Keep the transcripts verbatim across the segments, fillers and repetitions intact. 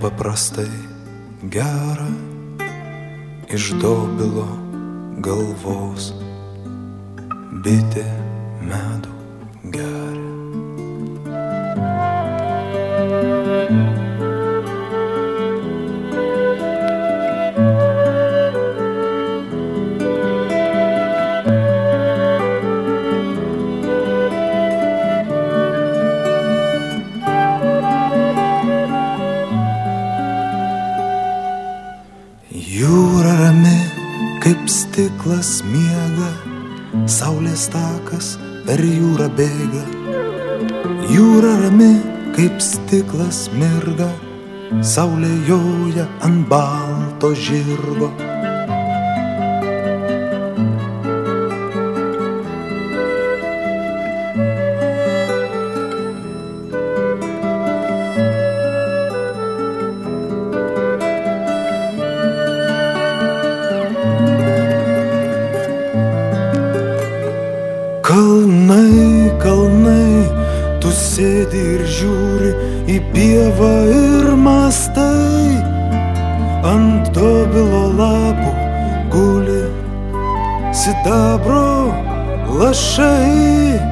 nepaprastai gera iš dobilo galvos bitė medų geria. Jūra rami, kaip stiklas miega, saulės takas per jūrą bėga. Jūra rami, kaip stiklas mirga, saulė joja ant balto žirgo. Kalnai, kalnai, tu sėdi ir žiūri į pievą ir mąstai. Ant dobilo lapų guli sidabro lašai.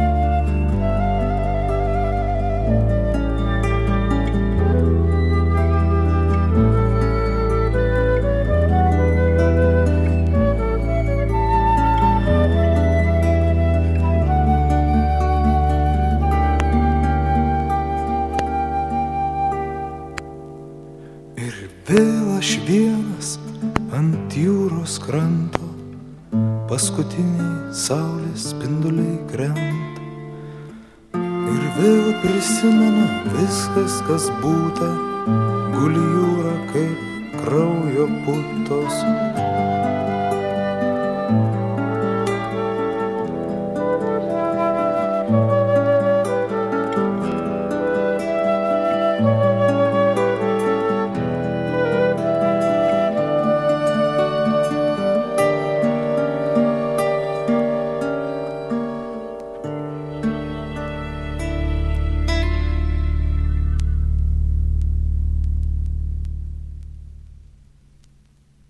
Ir vėl aš vienas ant jūros kranto, paskutiniai saulės spinduliai krenta. Ir vėl prisimenu viskas, kas būta, guli jūra kaip kraujo putos.